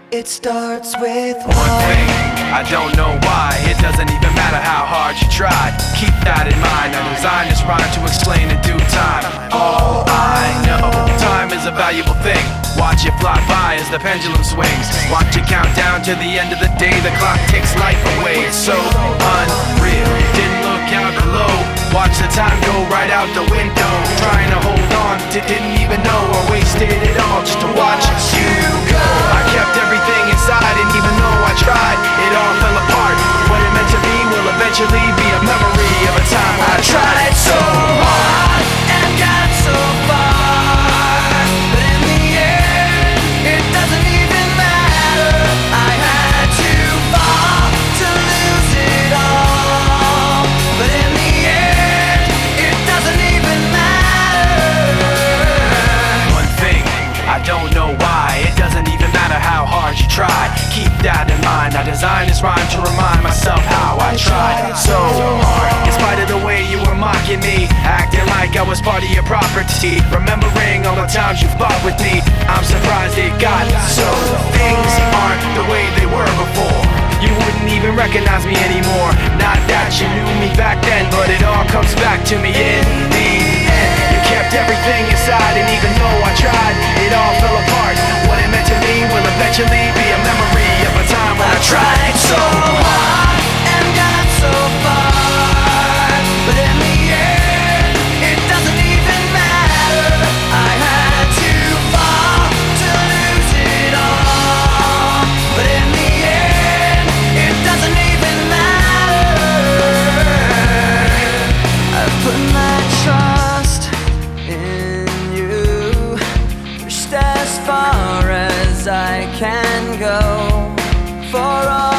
It starts with one thing, I don't know why. It doesn't even matter how hard you try. Keep that in mind. I designed this rhyme to explain in due time. All I know, time is a valuable thing. Watch it fly by as the pendulum swings. Watch it count down to the end of the day. The clock takes life away. It's so unreal. Didn't look out below. Watch the time go right out the window. Trying to hold on to didn't even know I wasted it all just to watch you go. I kept everything inside, and even though I tried, it all fell apart. What it meant to be will eventually be a memory of a time when I tried so hard and got so far, but in the end, it doesn't even matter. I had to fall to lose it all, but in the end, it doesn't even matter. One thing, I don't know why. It doesn't even matter how hard you try. Keep that in mind. I designed this rhyme to remind myself how I tried so hard. In spite of the way you were mocking me, acting like I was part of your property, remembering all the times you fought with me, I'm surprised it got so. Things aren't the way they were before. You wouldn't even recognize me anymore. Not that you knew me back then, but it all comes back to me in the end. You kept everything inside, and even though I tried, it all fell apart. What it meant to me will eventually be a memory of a time when I tried so hard and got so far, but in the end, it doesn't even matter. I had to fall to lose it all, but in the end, it doesn't even matter. I've put my trust in you, pushed as far as I can go for all